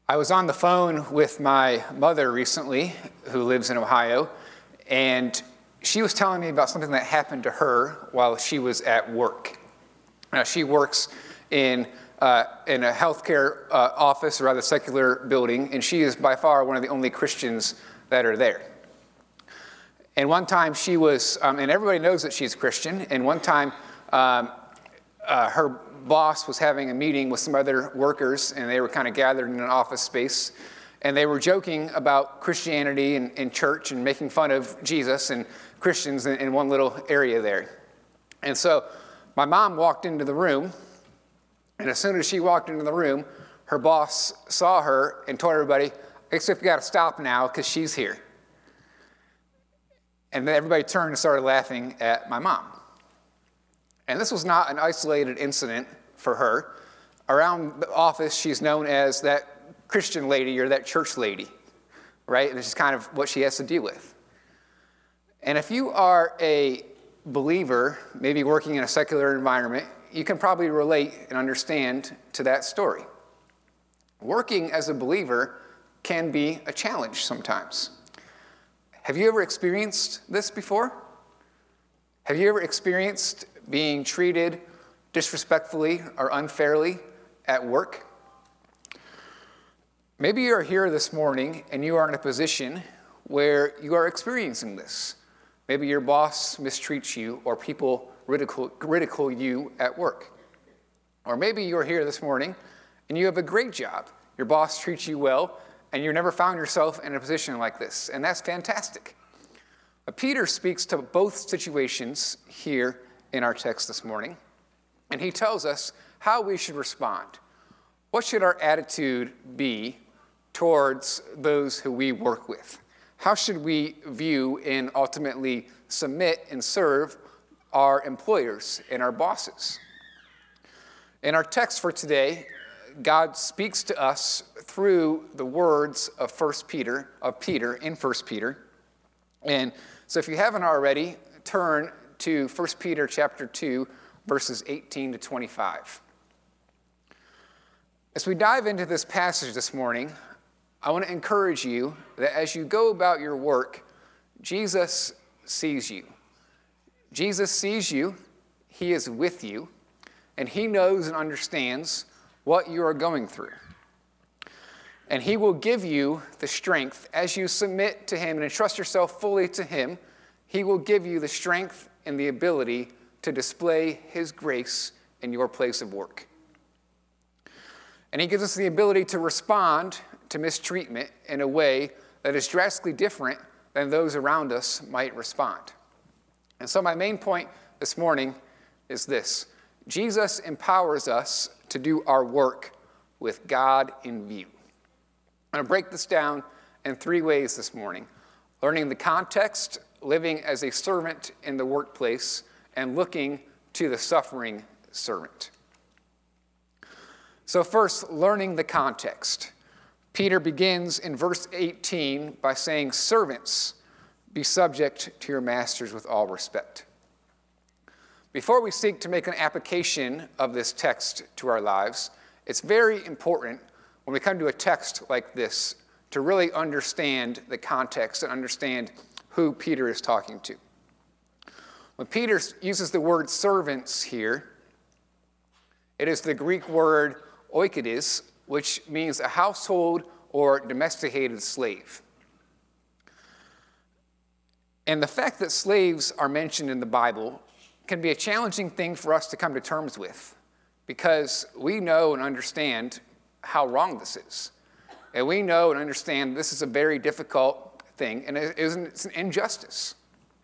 I was on the phone with my mother recently, who lives in Ohio, and she was telling me about something that happened to her while she was at work. Now, she works in a healthcare office or rather secular building, and she is by far one of the only Christians that are there. And one time she was, and everybody knows that she's Christian, and one time her boss was having a meeting with some other workers, and they were kind of gathered in an office space, and they were joking about Christianity and church and making fun of Jesus and Christians in one little area there. And so my mom walked into the room, and as soon as she walked into the room, her boss saw her and told everybody, "Except you got to stop now because she's here." And then everybody turned and started laughing at my mom. And this was not an isolated incident for her. Around the office, she's known as that Christian lady or that church lady, right? And this is kind of what she has to deal with. And if you are a believer, maybe working in a secular environment, you can probably relate and understand to that story. Working as a believer can be a challenge sometimes. Have you ever experienced this before? Have you ever experienced being treated disrespectfully or unfairly at work? Maybe you're here this morning and you are in a position where you are experiencing this. Maybe your boss mistreats you or people ridicule you at work. Or maybe you're here this morning and you have a great job. Your boss treats you well and you never found yourself in a position like this, and that's fantastic. But Peter speaks to both situations here in our text this morning, and he tells us how we should respond. What should our attitude be towards those who we work with? How should we view and ultimately submit and serve our employers and our bosses? In our text for today, God speaks to us through the words of Peter in 1 Peter. And so if you haven't already, turn to 1 Peter chapter 2, verses 18 to 25. As we dive into this passage this morning, I want to encourage you that as you go about your work, Jesus sees you. Jesus sees you, he is with you, and he knows and understands what you are going through. And he will give you the strength as you submit to him and entrust yourself fully to him. He will give you the strength and the ability to display his grace in your place of work. And he gives us the ability to respond to mistreatment in a way that is drastically different than those around us might respond. And so my main point this morning is this: Jesus empowers us to do our work with God in view. I'm going to break this down in 3 ways this morning: learning the context, living as a servant in the workplace, and looking to the suffering servant. So first, learning the context. Peter begins in verse 18 by saying, "Servants, be subject to your masters with all respect." Before we seek to make an application of this text to our lives, it's very important when we come to a text like this to really understand the context and understand who Peter is talking to. When Peter uses the word servants here, it is the Greek word oikodes, which means a household or domesticated slave. And the fact that slaves are mentioned in the Bible can be a challenging thing for us to come to terms with, because we know and understand how wrong this is. And we know and understand this is a very difficult thing, and it's an injustice.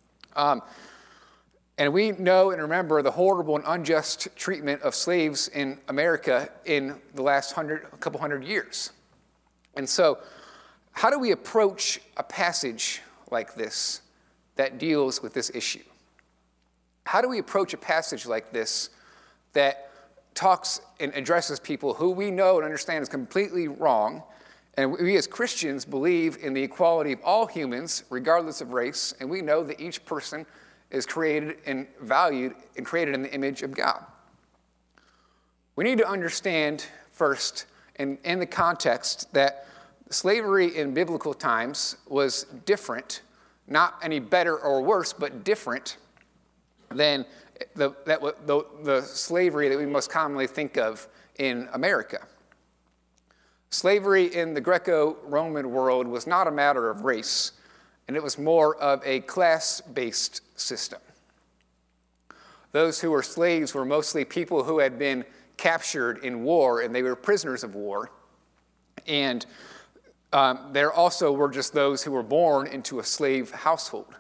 And we know and remember the horrible and unjust treatment of slaves in America in the last couple hundred years. And so, how do we approach a passage like this that deals with this issue? How do we approach a passage like this that talks and addresses people who we know and understand is completely wrong, and we as Christians believe in the equality of all humans, regardless of race, and we know that each person is created and valued and created in the image of God? We need to understand first in the context that slavery in biblical times was different, not any better or worse, but different than the slavery that we most commonly think of in America. Slavery in the Greco-Roman world was not a matter of race, and it was more of a class-based system. Those who were slaves were mostly people who had been captured in war, and they were prisoners of war. And there also were just those who were born into a slave household.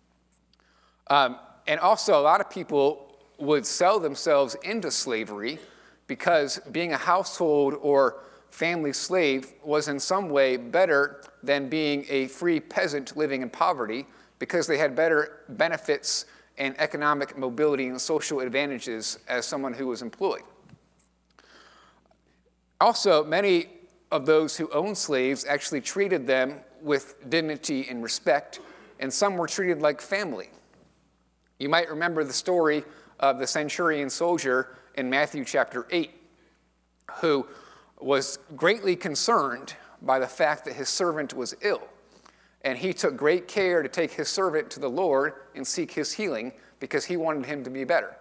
And also, a lot of people would sell themselves into slavery because being a household or family slave was in some way better than being a free peasant living in poverty because they had better benefits and economic mobility and social advantages as someone who was employed. Also, many of those who owned slaves actually treated them with dignity and respect, and some were treated like family. You might remember the story of the centurion soldier in Matthew chapter 8, who was greatly concerned by the fact that his servant was ill. And he took great care to take his servant to the Lord and seek his healing because he wanted him to be better.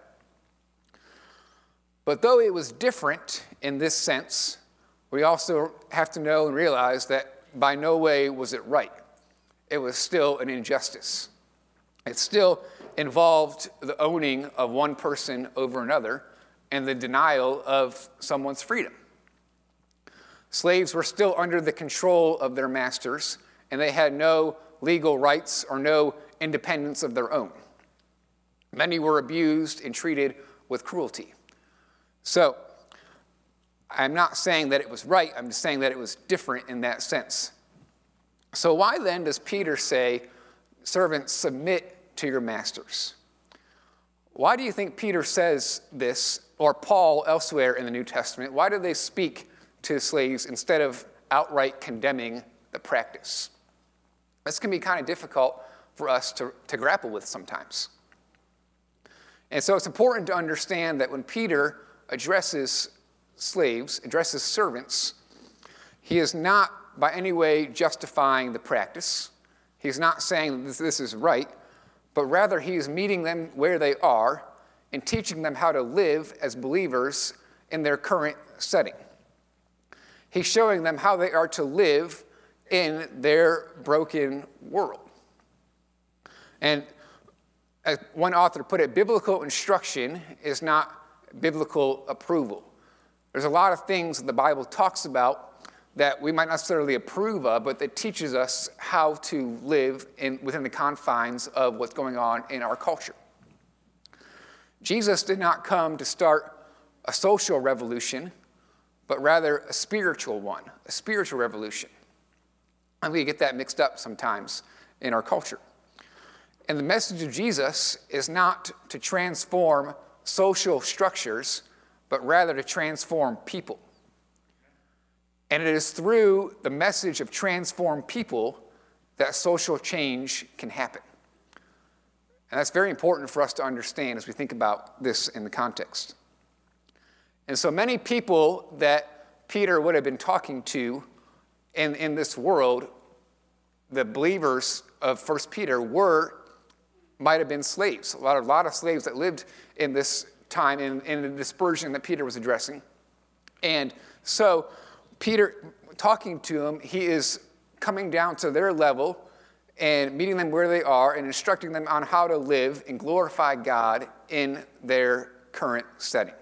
But though it was different in this sense, we also have to know and realize that by no way was it right. It was still an injustice. It still involved the owning of one person over another and the denial of someone's freedom. Slaves were still under the control of their masters, and they had no legal rights or no independence of their own. Many were abused and treated with cruelty. So, I'm not saying that it was right, I'm just saying that it was different in that sense. So why then does Peter say, servants, submit to your masters? Why do you think Peter says this, or Paul elsewhere in the New Testament? Why do they speak to slaves instead of outright condemning the practice? This can be kind of difficult for us to grapple with sometimes. And so it's important to understand that when Peter addresses slaves, addresses servants, he is not by any way justifying the practice. He's not saying that this is right, but rather he is meeting them where they are and teaching them how to live as believers in their current setting. He's showing them how they are to live in their broken world. And as one author put it, biblical instruction is not biblical approval. There's a lot of things that the Bible talks about that we might not necessarily approve of, but that teaches us how to live within the confines of what's going on in our culture. Jesus did not come to start a social revolution, but rather a spiritual one, a spiritual revolution. And we get that mixed up sometimes in our culture. And the message of Jesus is not to transform social structures, but rather to transform people. And it is through the message of transformed people that social change can happen. And that's very important for us to understand as we think about this in the context. And so many people that Peter would have been talking to in this world, the believers of 1 Peter might have been slaves. A lot of slaves that lived in this time in the dispersion that Peter was addressing. And so Peter, talking to them, he is coming down to their level and meeting them where they are and instructing them on how to live and glorify God in their current setting.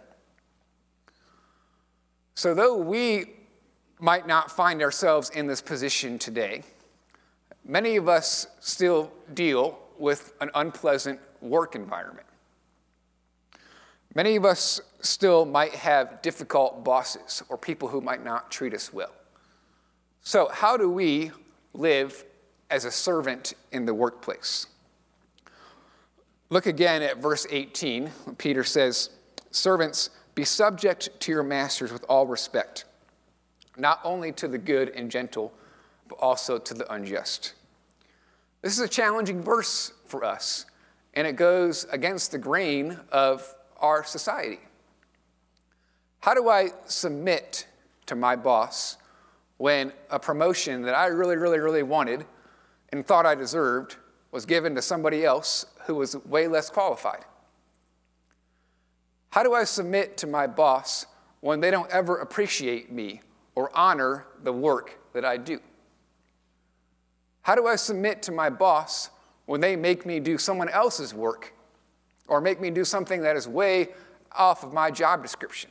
So though we might not find ourselves in this position today, many of us still deal with an unpleasant work environment. Many of us still might have difficult bosses or people who might not treat us well. So how do we live as a servant in the workplace? Look again at verse 18. Peter says, servants, be subject to your masters with all respect, not only to the good and gentle, but also to the unjust. This is a challenging verse for us, and it goes against the grain of our society. How do I submit to my boss when a promotion that I really, really, really wanted and thought I deserved was given to somebody else who was way less qualified? How do I submit to my boss when they don't ever appreciate me or honor the work that I do? How do I submit to my boss when they make me do someone else's work or make me do something that is way off of my job description?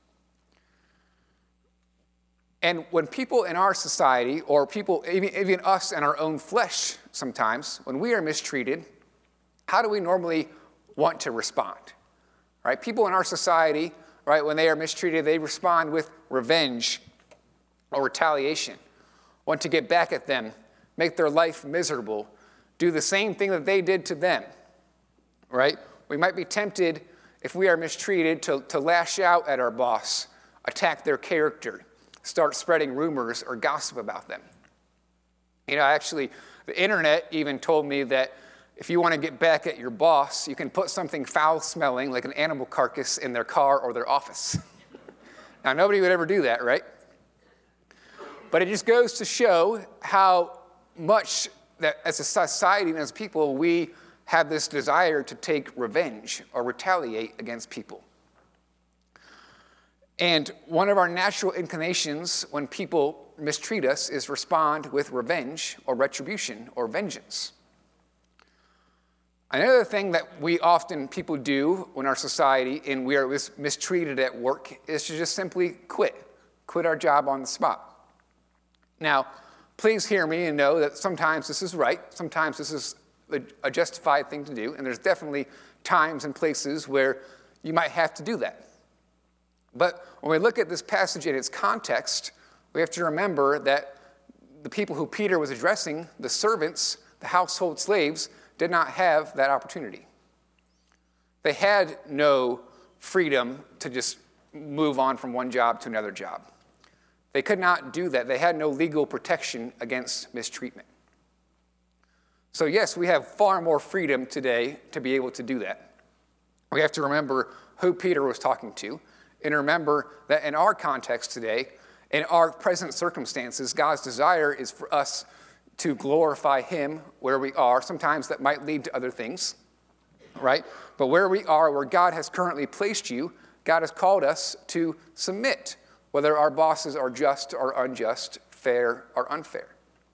And when people in our society, or people, even us in our own flesh sometimes, when we are mistreated, how do we normally want to respond? Right? People in our society, right, when they are mistreated, they respond with revenge or retaliation, want to get back at them, make their life miserable, do the same thing that they did to them, right? We might be tempted, if we are mistreated, to lash out at our boss, attack their character, start spreading rumors or gossip about them. You know, actually, the internet even told me that if you want to get back at your boss, you can put something foul-smelling, like an animal carcass, in their car or their office. Now, nobody would ever do that, right? But it just goes to show how much that as a society and as people, we have this desire to take revenge or retaliate against people. And one of our natural inclinations when people mistreat us is respond with revenge or retribution or vengeance. Another thing that people do in our society and we are mistreated at work is to just simply quit our job on the spot. Now, please hear me and know that sometimes this is right, sometimes this is a justified thing to do, and there's definitely times and places where you might have to do that. But when we look at this passage in its context, we have to remember that the people who Peter was addressing, the servants, the household slaves, did not have that opportunity. They had no freedom to just move on from one job to another job. They could not do that. They had no legal protection against mistreatment. So yes, we have far more freedom today to be able to do that. We have to remember who Peter was talking to, and remember that in our context today, in our present circumstances, God's desire is for us to glorify him where we are. Sometimes that might lead to other things, right? But where we are, where God has currently placed you, God has called us to submit, whether our bosses are just or unjust, fair or unfair.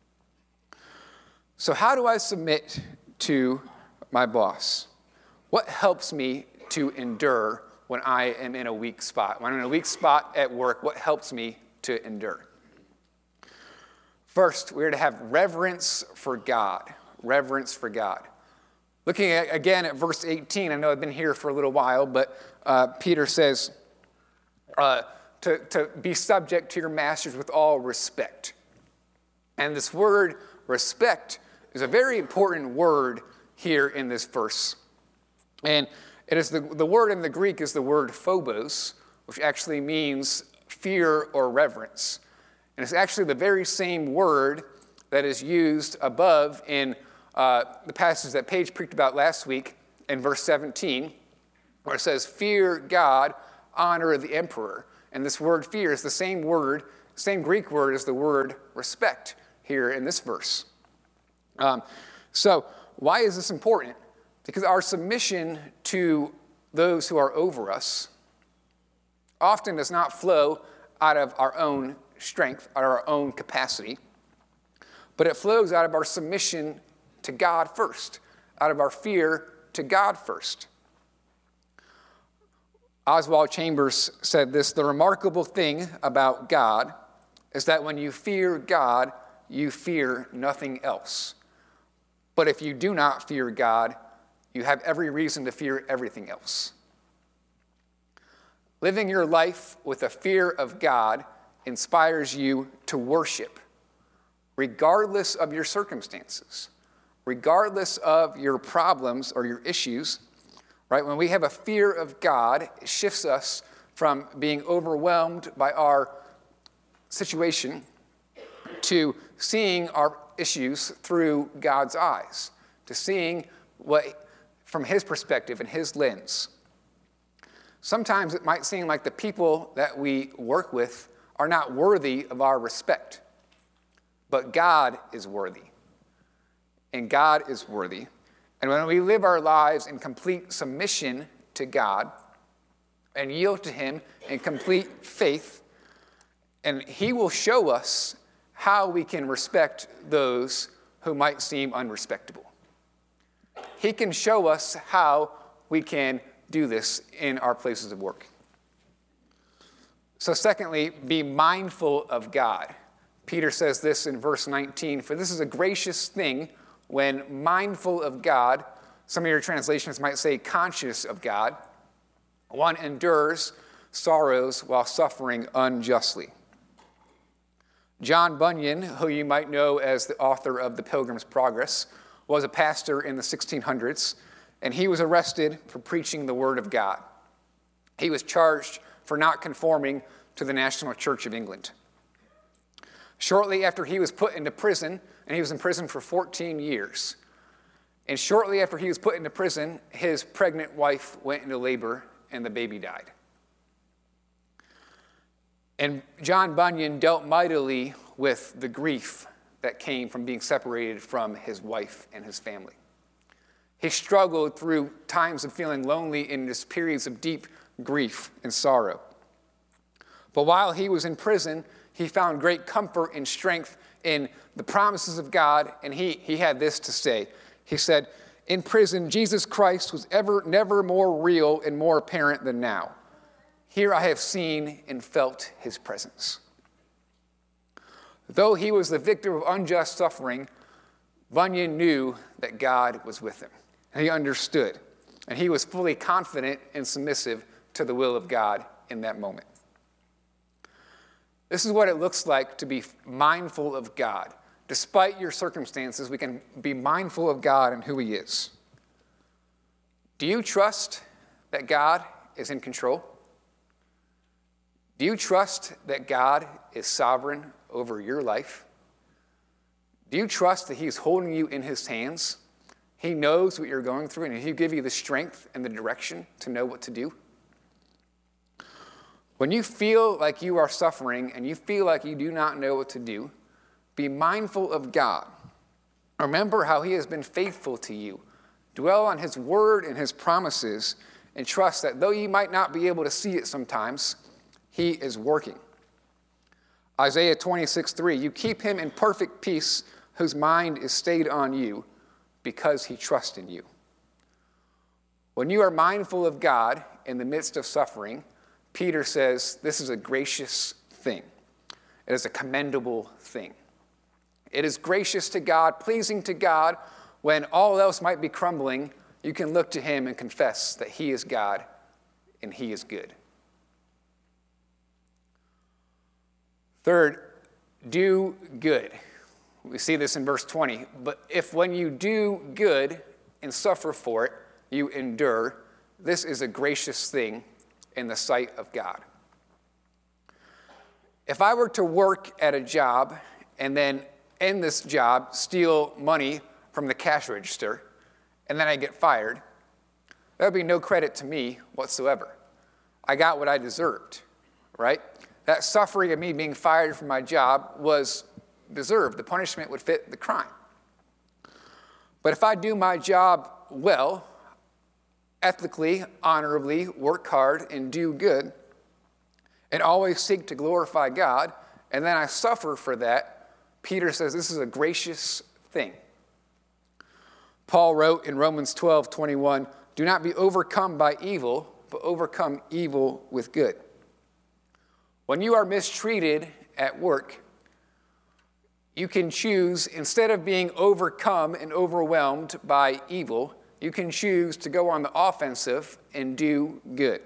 So how do I submit to my boss? What helps me to endure when I am in a weak spot? When I'm in a weak spot at work, what helps me to endure? First, we're to have reverence for God. Reverence for God. Looking again at verse 18, I know I've been here for a little while, but Peter says to be subject to your masters with all respect. And this word respect is a very important word here in this verse. And it is the word in the Greek is the word phobos, which actually means fear or reverence. And it's actually the very same word that is used above in the passage that Paige preached about last week in verse 17, where it says, fear God, honor the emperor. And this word fear is the same word, same Greek word as the word respect here in this verse. So why is this important? Because our submission to those who are over us often does not flow out of our own strength, out of our own capacity, but it flows out of our submission to God first, out of our fear to God first. Oswald Chambers said this: the remarkable thing about God is that when you fear God, you fear nothing else. But if you do not fear God, you have every reason to fear everything else. Living your life with a fear of God inspires you to worship, regardless of your circumstances, regardless of your problems or your issues, right? When we have a fear of God, it shifts us from being overwhelmed by our situation to seeing our issues through God's eyes, to seeing what from his perspective and his lens. Sometimes it might seem like the people that we work with are not worthy of our respect. But God is worthy. And God is worthy. And when we live our lives in complete submission to God and yield to him in complete faith, and he will show us how we can respect those who might seem unrespectable. He can show us how we can do this in our places of work. So secondly, be mindful of God. Peter says this in verse 19, "For this is a gracious thing when mindful of God," some of your translations might say conscious of God, "one endures sorrows while suffering unjustly." John Bunyan, who you might know as the author of The Pilgrim's Progress, was a pastor in the 1600s, and he was arrested for preaching the Word of God. He was charged for not conforming to the National Church of England. Shortly after he was put into prison, and he was in prison for 14 years, and shortly after he was put into prison, his pregnant wife went into labor and the baby died. And John Bunyan dealt mightily with the grief that came from being separated from his wife and his family. He struggled through times of feeling lonely in his periods of deep grief and sorrow. But while he was in prison, he found great comfort and strength in the promises of God, and he had this to say. He said, "In prison, Jesus Christ was never more real and more apparent than now. Here I have seen and felt his presence." Though he was the victim of unjust suffering, Bunyan knew that God was with him. And he understood. And he was fully confident and submissive to the will of God in that moment. This is what it looks like to be mindful of God. Despite your circumstances, we can be mindful of God and who he is. Do you trust that God is in control? Do you trust that God is sovereign over your life? Do you trust that he's holding you in his hands? He knows what you're going through, and he'll give you the strength and the direction to know what to do. When you feel like you are suffering and you feel like you do not know what to do, be mindful of God. Remember how he has been faithful to you. Dwell on his word and his promises, and trust that though you might not be able to see it sometimes, he is working. Isaiah 26:3, "You keep him in perfect peace whose mind is stayed on you because he trusts in you." When you are mindful of God in the midst of suffering, Peter says this is a gracious thing. It is a commendable thing. It is gracious to God, pleasing to God, when all else might be crumbling. You can look to him and confess that he is God and he is good. Third, do good. We see this in verse 20. "But if when you do good and suffer for it, you endure, this is a gracious thing in the sight of God." If I were to work at a job and then in this job steal money from the cash register and then I get fired, there would be no credit to me whatsoever. I got what I deserved, right? That suffering of me being fired from my job was deserved. The punishment would fit the crime. But if I do my job well, ethically, honorably, work hard, and do good, and always seek to glorify God, and then I suffer for that, Peter says this is a gracious thing. Paul wrote in Romans 12:21, "Do not be overcome by evil, but overcome evil with good." When you are mistreated at work, you can choose, instead of being overcome and overwhelmed by evil, you can choose to go on the offensive and do good.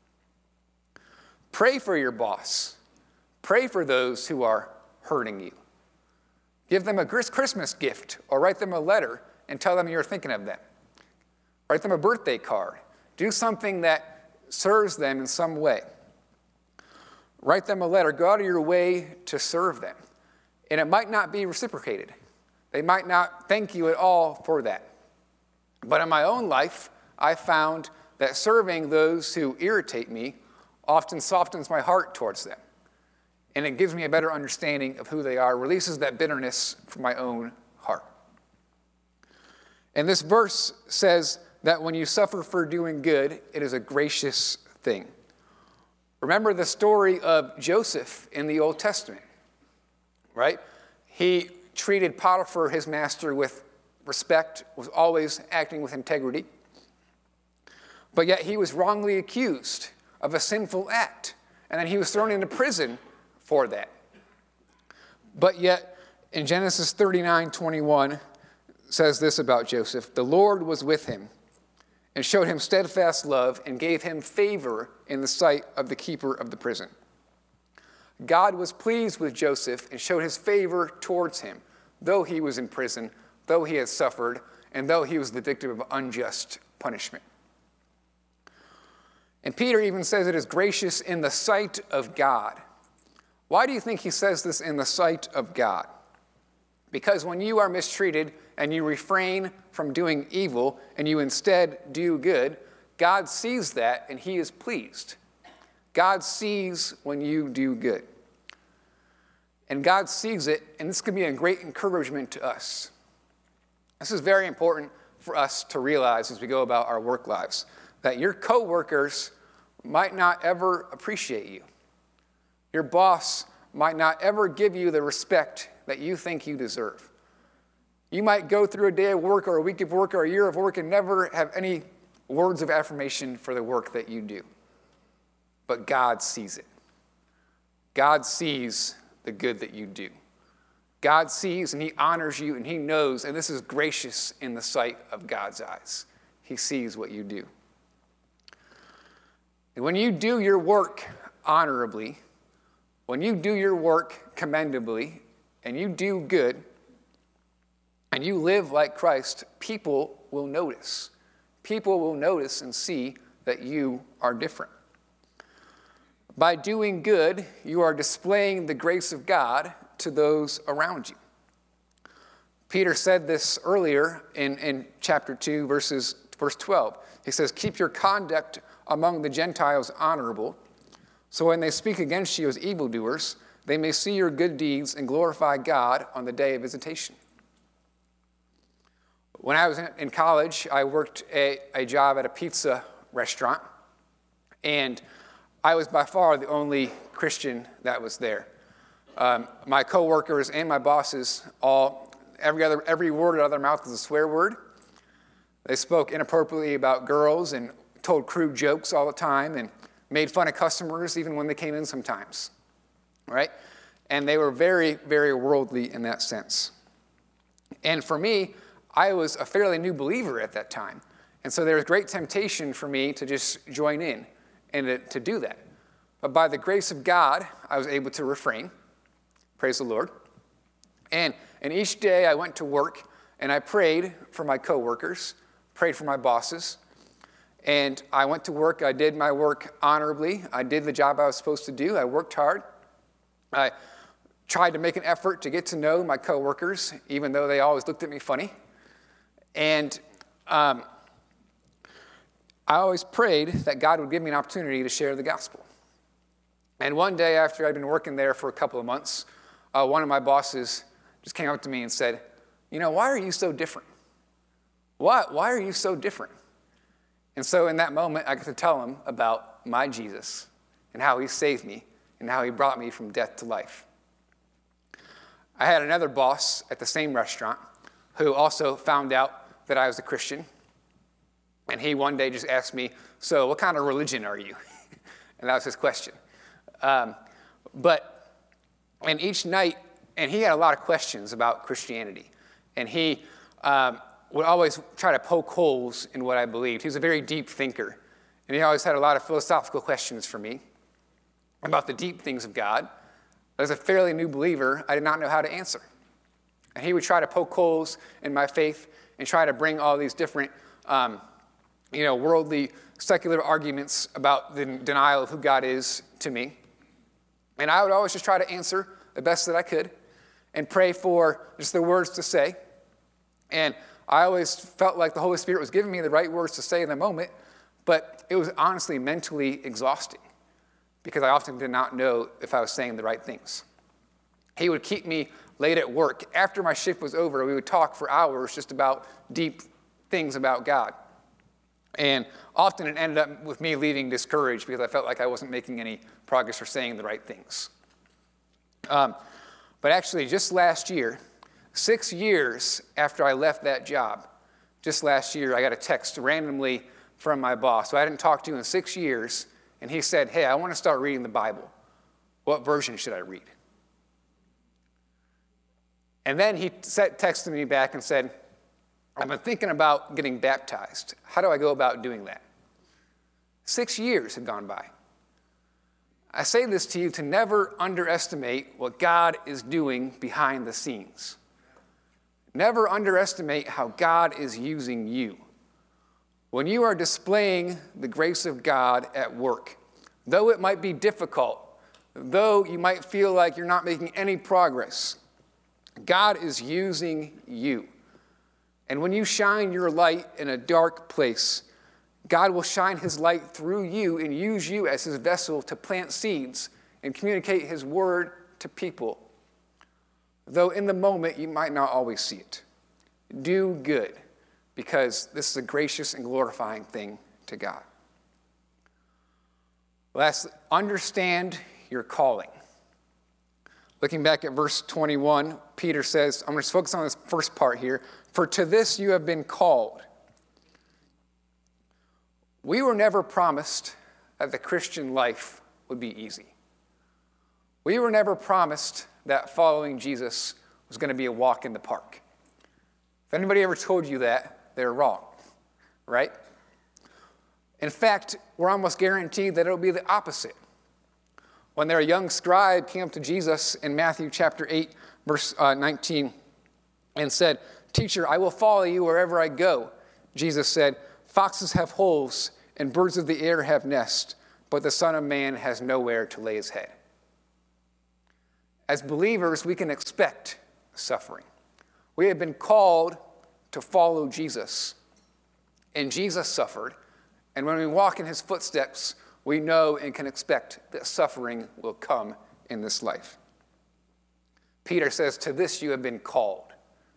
Pray for your boss. Pray for those who are hurting you. Give them a Christmas gift or write them a letter and tell them you're thinking of them. Write them a birthday card. Do something that serves them in some way. Write them a letter. Go out of your way to serve them. And it might not be reciprocated. They might not thank you at all for that. But in my own life, I found that serving those who irritate me often softens my heart towards them. and it gives me a better understanding of who they are, releases that bitterness from my own heart. And this verse says that when you suffer for doing good, it is a gracious thing. Remember the story of Joseph in the Old Testament, right? He treated Potiphar, his master, with respect, was always acting with integrity. But yet he was wrongly accused of a sinful act, and then he was thrown into prison for that. But yet, in Genesis 39:21, says this about Joseph: the Lord was with him and showed him steadfast love and gave him favor in the sight of the keeper of the prison. God was pleased with Joseph and showed his favor towards him, though he was in prison, though he had suffered, and though he was the victim of unjust punishment. And Peter even says it is gracious in the sight of God. Why do you think he says this, in the sight of God? Because when you are mistreated and you refrain from doing evil and you instead do good, God sees that and he is pleased. God sees when you do good. And God sees it, and this can be a great encouragement to us. This is very important for us to realize as we go about our work lives, that your coworkers might not ever appreciate you. Your boss might not ever give you the respect that you think you deserve. You might go through a day of work or a week of work or a year of work and never have any words of affirmation for the work that you do. But God sees it. God sees the good that you do. God sees and he honors you and he knows, and this is gracious in the sight of God's eyes. He sees what you do. And when you do your work honorably, when you do your work commendably, and you do good, and you live like Christ, people will notice. People will notice and see that you are different. By doing good, you are displaying the grace of God to those around you. Peter said this earlier in chapter 2, verse 12. He says, keep your conduct among the Gentiles honorable, so when they speak against you as evildoers, they may see your good deeds and glorify God on the day of visitation. When I was in college, I worked a job at a pizza restaurant, and I was by far the only Christian that was there. My coworkers and my bosses, every word out of their mouth was a swear word. They spoke inappropriately about girls and told crude jokes all the time and made fun of customers even when they came in sometimes, right? And they were very, very worldly in that sense. And for me, I was a fairly new believer at that time. And so there was great temptation for me to just join in and to do that. But by the grace of God, I was able to refrain. Praise the Lord. And each day I went to work and I prayed for my coworkers, prayed for my bosses. And I went to work. I did my work honorably. I did the job I was supposed to do. I worked hard. I tried to make an effort to get to know my coworkers, even though they always looked at me funny. And I always prayed that God would give me an opportunity to share the gospel. And one day after I'd been working there for a couple of months, one of my bosses just came up to me and said, why are you so different? Why are you so different? And so in that moment, I got to tell him about my Jesus and how he saved me and how he brought me from death to life. I had another boss at the same restaurant who also found out that I was a Christian. And he one day just asked me, so what kind of religion are you? And that was his question. And each night, and he had a lot of questions about Christianity. And he would always try to poke holes in what I believed. He was a very deep thinker. And he always had a lot of philosophical questions for me about the deep things of God. As a fairly new believer, I did not know how to answer. And he would try to poke holes in my faith and try to bring all these different, worldly, secular arguments about the denial of who God is to me. And I would always just try to answer the best that I could and pray for just the words to say. And I always felt like the Holy Spirit was giving me the right words to say in the moment, but it was honestly mentally exhausting because I often did not know if I was saying the right things. He would keep me late at work. After my shift was over, we would talk for hours just about deep things about God. And often it ended up with me leaving discouraged because I felt like I wasn't making any progress or saying the right things. But actually, just last year, 6 years after I left that job, just last year, I got a text randomly from my boss, who I hadn't talked to in 6 years, and he said, "Hey, I want to start reading the Bible. What version should I read?" And then he texted me back and said, "I've been thinking about getting baptized. How do I go about doing that?" 6 years had gone by. I say this to you to never underestimate what God is doing behind the scenes. Never underestimate how God is using you. When you are displaying the grace of God at work, though it might be difficult, though you might feel like you're not making any progress, God is using you. And when you shine your light in a dark place, God will shine his light through you and use you as his vessel to plant seeds and communicate his word to people. Though in the moment you might not always see it. Do good, because this is a gracious and glorifying thing to God. Lastly, understand your calling. Looking back at verse 21, Peter says, I'm going to focus on this first part here. For to this you have been called. We were never promised that the Christian life would be easy. We were never promised that following Jesus was going to be a walk in the park. If anybody ever told you that, they're wrong, right? In fact, we're almost guaranteed that it'll be the opposite. When their young scribe came up to Jesus in Matthew chapter 8, verse 19, and said, "Teacher, I will follow you wherever I go," Jesus said, "Foxes have holes and birds of the air have nests, but the Son of Man has nowhere to lay his head." As believers, we can expect suffering. We have been called to follow Jesus, and Jesus suffered, and when we walk in his footsteps, we know and can expect that suffering will come in this life. Peter says, to this you have been called.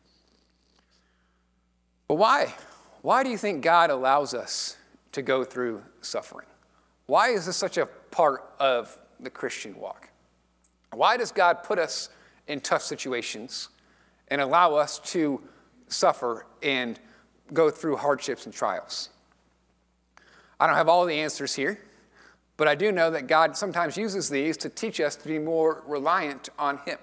But why? Why do you think God allows us to go through suffering? Why is this such a part of the Christian walk? Why does God put us in tough situations and allow us to suffer and go through hardships and trials? I don't have all the answers here, but I do know that God sometimes uses these to teach us to be more reliant on him.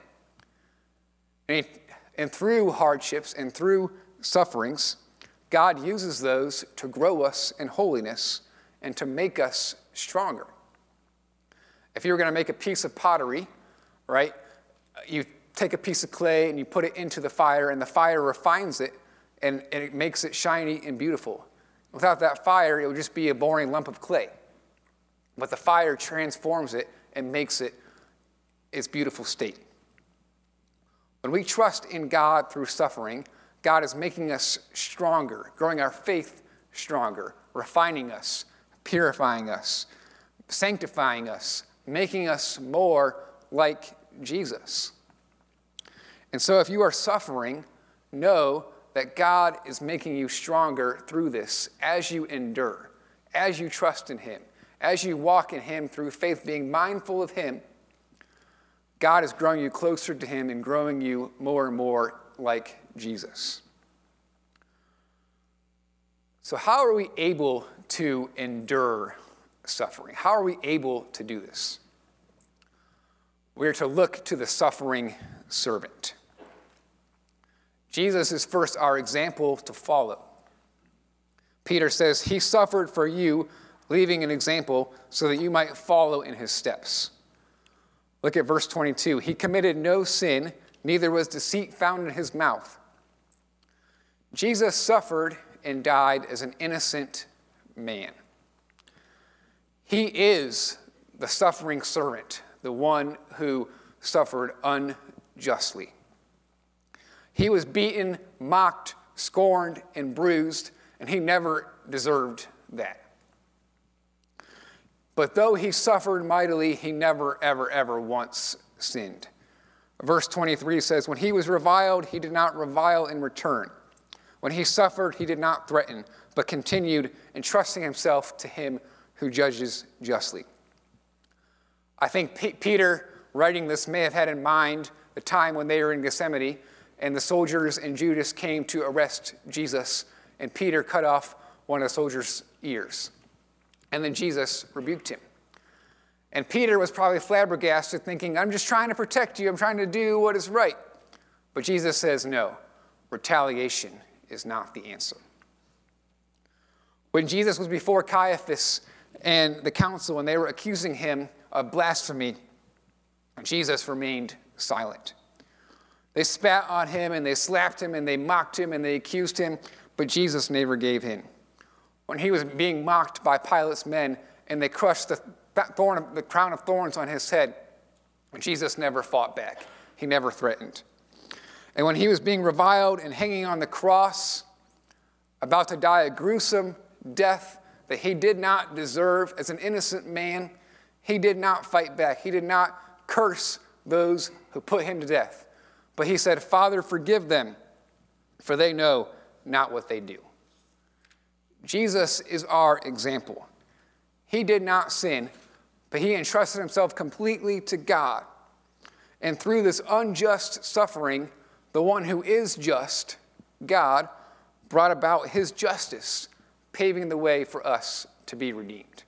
And through hardships and through sufferings, God uses those to grow us in holiness and to make us stronger. If you were going to make a piece of pottery, right, you take a piece of clay and you put it into the fire, and the fire refines it, and it makes it shiny and beautiful. Without that fire, it would just be a boring lump of clay. But the fire transforms it and makes it its beautiful state. When we trust in God through suffering, God is making us stronger, growing our faith stronger, refining us, purifying us, sanctifying us, making us more like Jesus. And so if you are suffering, know that God is making you stronger through this as you endure, as you trust in him, as you walk in him through faith, being mindful of him. God is growing you closer to him and growing you more and more like Jesus. So how are we able to endure suffering? How are we able to do this? We are to look to the suffering servant. Jesus is first our example to follow. Peter says, he suffered for you, leaving an example so that you might follow in his steps. Look at verse 22. He committed no sin, neither was deceit found in his mouth. Jesus suffered and died as an innocent man. He is the suffering servant, the one who suffered unjustly. He was beaten, mocked, scorned, and bruised, and he never deserved that. But though he suffered mightily, he never, ever, ever once sinned. Verse 23 says, when he was reviled, he did not revile in return. When he suffered, he did not threaten, but continued entrusting himself to him who judges justly. I think Peter, writing this, may have had in mind the time when they were in Gethsemane and the soldiers and Judas came to arrest Jesus, and Peter cut off one of the soldiers' ears. And then Jesus rebuked him. And Peter was probably flabbergasted, thinking, I'm just trying to protect you. I'm trying to do what is right. But Jesus says, no, retaliation is not the answer. When Jesus was before Caiaphas and the council, and they were accusing him of blasphemy, Jesus remained silent. They spat on him, and they slapped him, and they mocked him, and they accused him, but Jesus never gave in. When he was being mocked by Pilate's men, and they crushed the crown of thorns on his head, Jesus never fought back. He never threatened. And when he was being reviled and hanging on the cross, about to die a gruesome death that he did not deserve as an innocent man, he did not fight back. He did not curse those who put him to death. But he said, Father, forgive them, for they know not what they do. Jesus is our example. He did not sin, but he entrusted himself completely to God. And through this unjust suffering, the one who is just, God, brought about his justice, paving the way for us to be redeemed.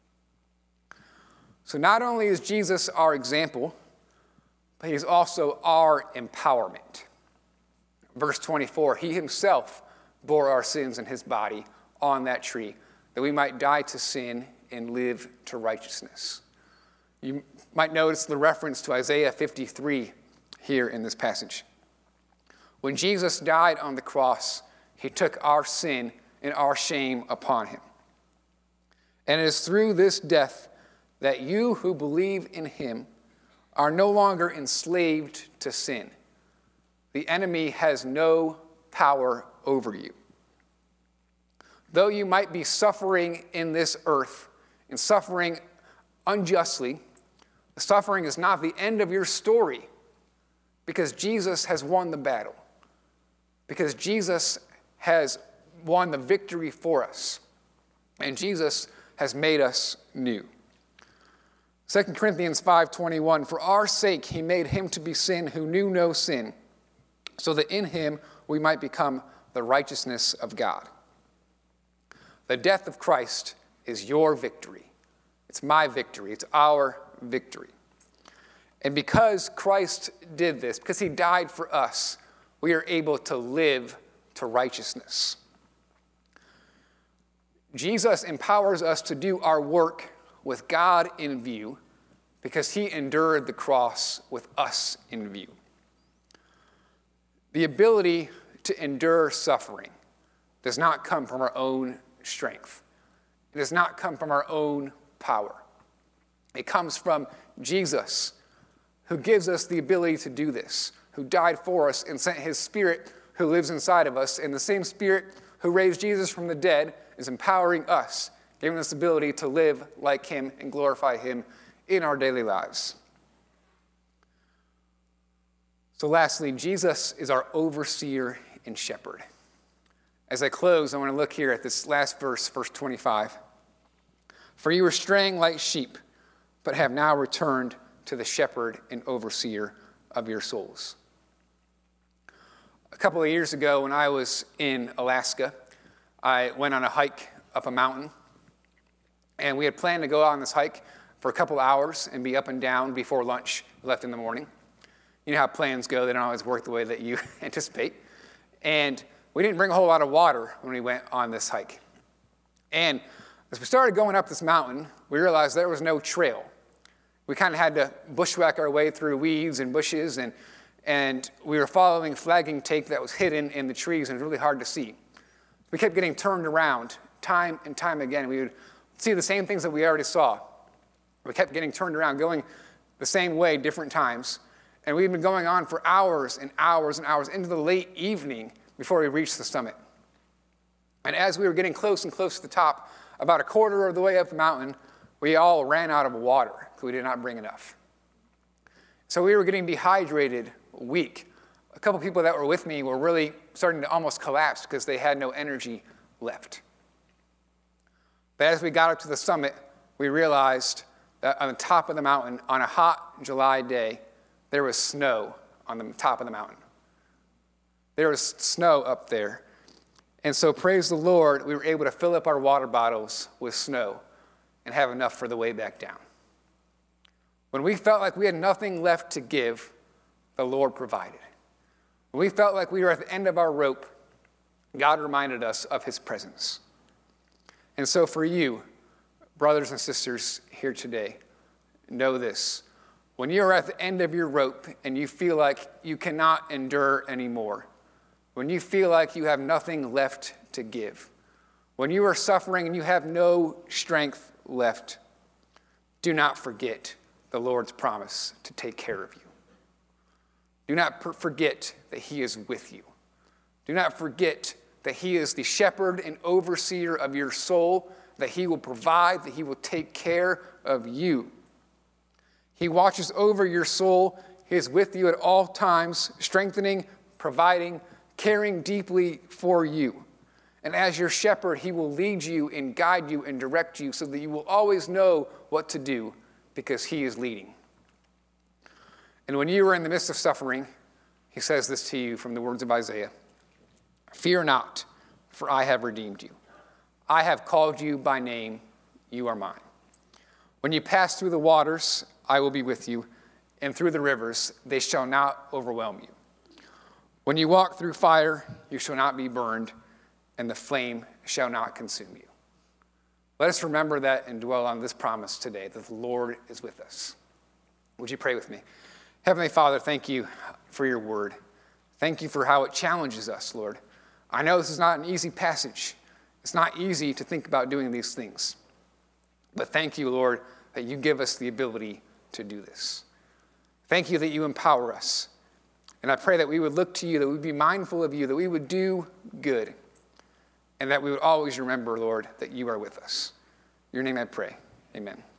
So not only is Jesus our example, but he's also our empowerment. Verse 24, he himself bore our sins in his body on that tree, that we might die to sin and live to righteousness. You might notice the reference to Isaiah 53 here in this passage. When Jesus died on the cross, he took our sin and our shame upon him. And it is through this death that you who believe in him are no longer enslaved to sin. The enemy has no power over you. Though you might be suffering in this earth and suffering unjustly, the suffering is not the end of your story, because Jesus has won the battle, because Jesus has won the victory for us, and Jesus has made us new. 2 Corinthians 5:21, for our sake he made him to be sin who knew no sin, so that in him we might become the righteousness of God. The death of Christ is your victory. It's my victory. It's our victory. And because Christ did this, because he died for us, we are able to live to righteousness. Jesus empowers us to do our work with God in view because he endured the cross with us in view. The ability to endure suffering does not come from our own strength. It does not come from our own power. It comes from Jesus, who gives us the ability to do this, who died for us and sent his Spirit who lives inside of us. And the same Spirit who raised Jesus from the dead is empowering us, giving us the ability to live like him and glorify him in our daily lives. So lastly, Jesus is our overseer and shepherd. As I close, I want to look here at this last verse, verse 25. For you were straying like sheep, but have now returned to the shepherd and overseer of your souls. A couple of years ago, when I was in Alaska, I went on a hike up a mountain, and we had planned to go on this hike for a couple hours and be up and down before lunch. We left in the morning. You know how plans go. They don't always work the way that you anticipate. And we didn't bring a whole lot of water when we went on this hike. And as we started going up this mountain, we realized there was no trail. We kind of had to bushwhack our way through weeds and bushes, and we were following flagging tape that was hidden in the trees, and it was really hard to see. We kept getting turned around time and time again. We would see the same things that we already saw. We kept getting turned around, going the same way different times. And we'd been going on for hours and hours and hours into the late evening before we reached the summit. And as we were getting close and close to the top, about a quarter of the way up the mountain, we all ran out of water because we did not bring enough. So we were getting dehydrated, weak. A couple people that were with me were really starting to almost collapse because they had no energy left. But as we got up to the summit, we realized that on the top of the mountain, on a hot July day, there was snow on the top of the mountain. There was snow up there. And so praise the Lord, we were able to fill up our water bottles with snow and have enough for the way back down. When we felt like we had nothing left to give, the Lord provided. When we felt like we were at the end of our rope, God reminded us of his presence. And so for you, brothers and sisters here today, know this. When you're at the end of your rope and you feel like you cannot endure anymore, when you feel like you have nothing left to give, when you are suffering and you have no strength left, do not forget the Lord's promise to take care of you. Do not forget that he is with you. Do not forget that he is the shepherd and overseer of your soul, that he will provide, that he will take care of you. He watches over your soul. He is with you at all times, strengthening, providing, caring deeply for you. And as your shepherd, he will lead you and guide you and direct you so that you will always know what to do because he is leading. And when you are in the midst of suffering, he says this to you from the words of Isaiah, "Fear not, for I have redeemed you. I have called you by name, you are mine. When you pass through the waters, I will be with you, and through the rivers, they shall not overwhelm you. When you walk through fire, you shall not be burned, and the flame shall not consume you." Let us remember that and dwell on this promise today, that the Lord is with us. Would you pray with me? Heavenly Father, thank you for your word. Thank you for how it challenges us, Lord. I know this is not an easy passage. It's not easy to think about doing these things. But thank you, Lord, that you give us the ability to do this. Thank you that you empower us. And I pray that we would look to you, that we would be mindful of you, that we would do good, and that we would always remember, Lord, that you are with us. In your name I pray. Amen.